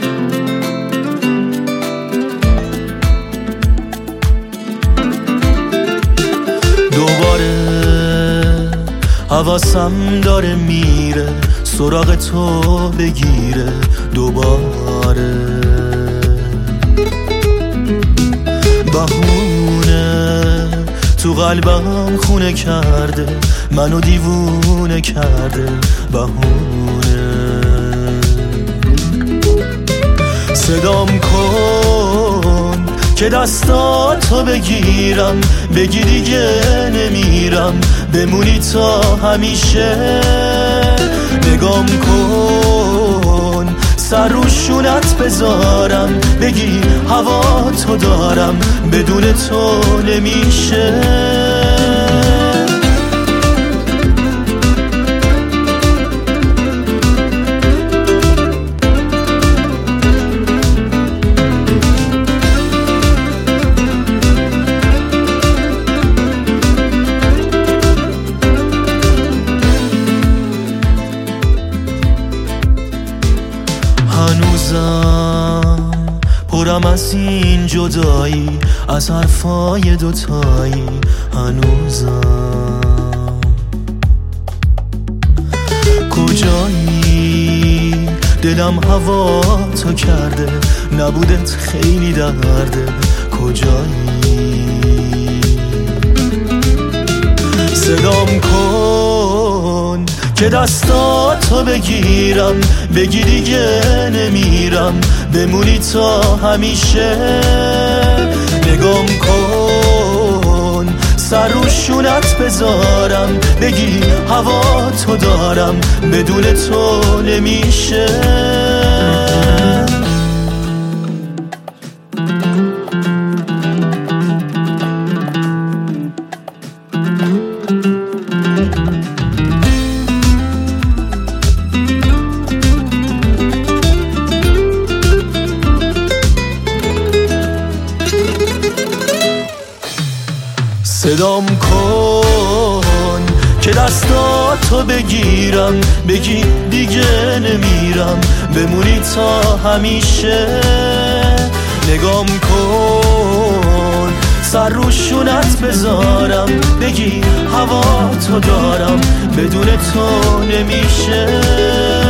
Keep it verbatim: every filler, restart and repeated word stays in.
حواسم داره میره سراغ تو بگیره دوباره، بهونه تو قلبم خونه کرده، منو دیوونه کرده بهونه. صدام کن که دستاتو بگیرم، بگی دیگه نمیرم، بمونی تا همیشه. نگام کن سر رو شونت بذارم، بگی هوا تو دارم، بدون تو نمیشه. هنوزم پرم از این جدایی، از حرفای دوتایی. هنوزم کجایی؟ دلم هوا تو کرده، نبودت خیلی درده. کجایی؟ صدام کن که دستاتو بگیرم، بگی دیگه نمیرم، بمونی تا همیشه. نگام کن سر رو شونت بذارم، بگی هوا تو دارم، بدون تو نمیشه. صدام کن که دستاتو بگیرم، بگی دیگه نمیرم، بمونی تا همیشه. نگام کن سر رو شونت بذارم، بگی هوا تو دارم، بدون تو نمیشه.